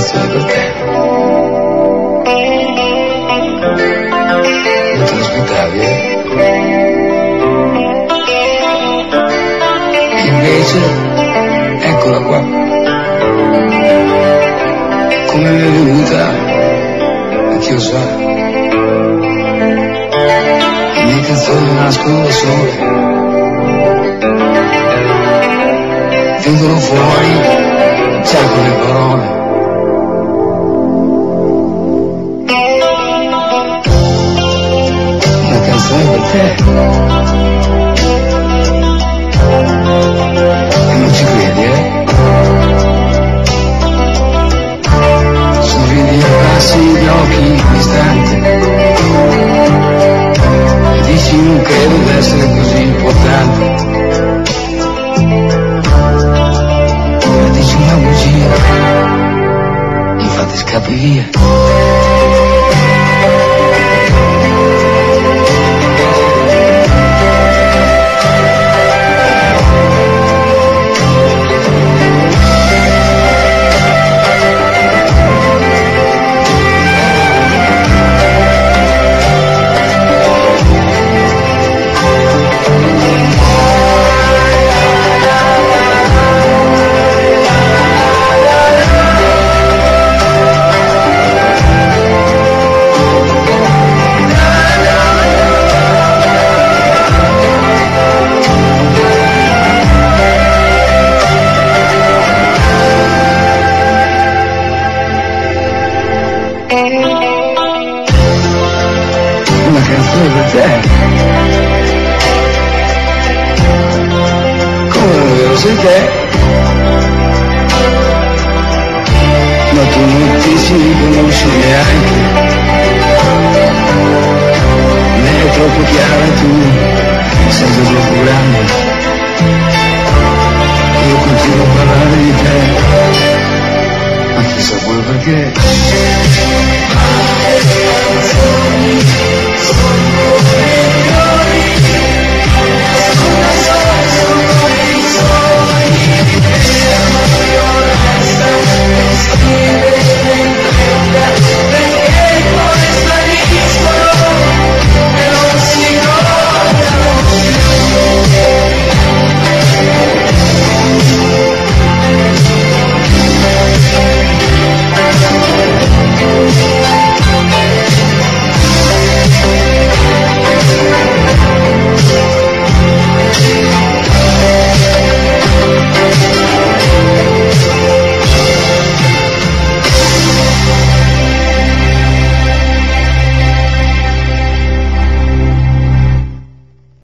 canzone per te. Non te l'aspettavi, Invece, eccola qua. Come mi è venuta, a chi lo sa. Le mie canzoni nascono da sole, vengono fuori già con le parole. Una canzone per te. E non ci credi, Sorridi e passi gli occhi un istante e dici non credo di essere così importante. E dici una bugia, infatti scappi via. Una canzone per te. Come non lo sei te, ma tu non ti si riconosci neanche, ne è troppo chiara tu, sei già troppo grande. Io continuo a parlare di te, ma chissà poi perché.